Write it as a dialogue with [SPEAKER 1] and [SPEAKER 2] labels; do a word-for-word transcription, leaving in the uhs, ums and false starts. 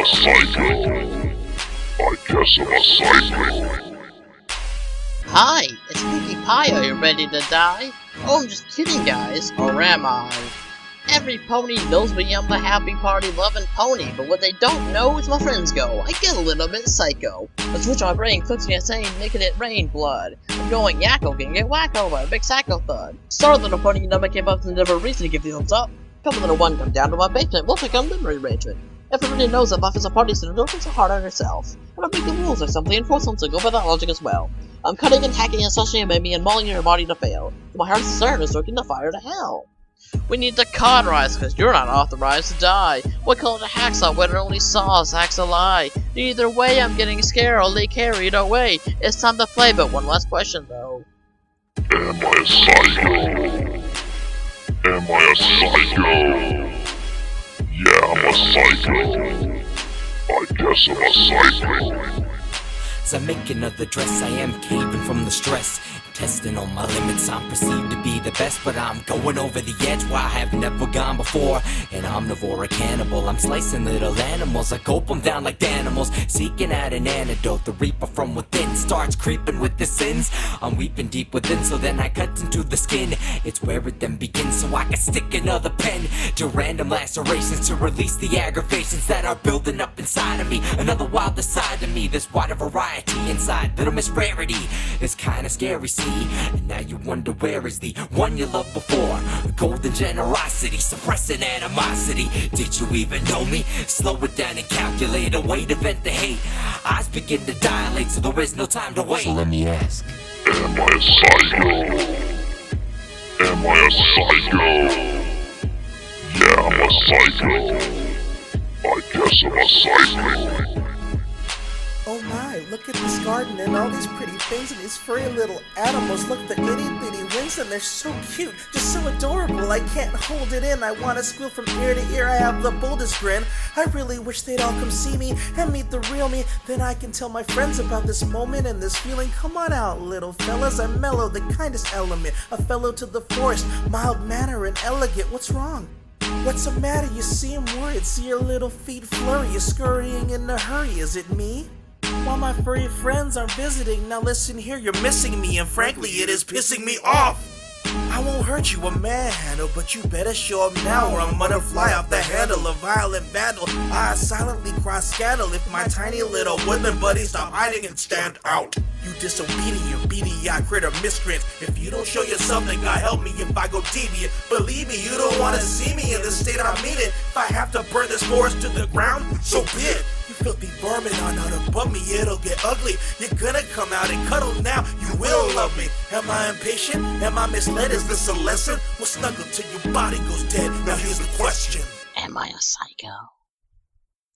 [SPEAKER 1] psycho? I guess I'm a psycho.
[SPEAKER 2] Hi, it's Pinkie Pie. Are you ready to die? Oh, I'm just kidding, guys. Or am I? Every pony knows me. I'm the happy party loving pony, but what they don't know is my friends go. I get a little bit psycho. The switch on my brain clicks me insane, making it rain blood. I'm going yakko, getting get wacko by a big sacco thud. Sorry, little pony, you never came up to never reason to give the thumbs up. Come little one, come down to my basement. We'll pick up memory arrangement. Everybody knows that life is a party, so don't be so hard on yourself. And I make the rules or something, enforce them to go by that logic as well. I'm cutting and hacking and slashing and maiming and mauling your body to fail. My heart's concern is stoking the fire to hell. We need to cauterize, cause you're not authorized to die. What call it a hacksaw when it only saws hacks a lie? Either way, I'm getting scared, I'll be carried away. It's time to play, but one last question though.
[SPEAKER 1] Am I a psycho? Am I a psycho? Yeah, I'm a psycho. I guess I'm a psycho.
[SPEAKER 3] As I make another dress, I am caving from the stress. Testing on my limits, I'm perceived to be the best, but I'm going over the edge where I have never gone before. An omnivore, a cannibal, I'm slicing little animals. I gulp them down like animals, seeking out an antidote. The reaper from within starts creeping with the sins. I'm weeping deep within, so then I cut into the skin. It's where it then begins, so I can stick another pen to random lacerations to release the aggravations that are building up inside of me. Another wilder side of me, there's wider variety inside. Little Miss Rarity, it's kinda scary, see. And now you wonder where is the one you loved before. Golden generosity, suppressing animosity. Did you even know me? Slow it down and calculate a way to vent the hate. Eyes begin to dilate, so there is no time to wait. So let me ask,
[SPEAKER 1] am I a psycho? Am I a psycho? Yeah, I'm a psycho. I guess I'm a psycho.
[SPEAKER 4] Oh my, look at this garden and all these pretty things and these furry little animals. Look, the itty bitty wings and they're so cute, just so adorable. I can't hold it in, I wanna squeal from ear to ear. I have the boldest grin. I really wish they'd all come see me and meet the real me. Then I can tell my friends about this moment and this feeling. Come on out, little fellas, I'm mellow, the kindest element. A fellow to the forest, mild manner and elegant. What's wrong? What's the matter? You seem worried, see your little feet flurry. You're scurrying in a hurry, is it me? While my furry friends are visiting, now listen here, you're missing me, and frankly it is pissing me off. I won't hurt you, a manhandle, but you better show up now or I'm gonna fly off the handle, a violent vandal. I silently cry scandal if my tiny little woodland buddies stop hiding and stand out. You disobedient, beady-eyed critter miscreants. If you don't show yourself, then God help me if I go deviant. Believe me, you don't wanna see me in the state I mean it. If I have to burn this forest to the ground, so be it. You filthy vermin are not above me, it'll get ugly. You're gonna come out and cuddle now, you will love me. Am I impatient? Am I misled? Is this a lesson? We'll snuggle till your body goes dead. Now here's the question.
[SPEAKER 2] Am I a psycho?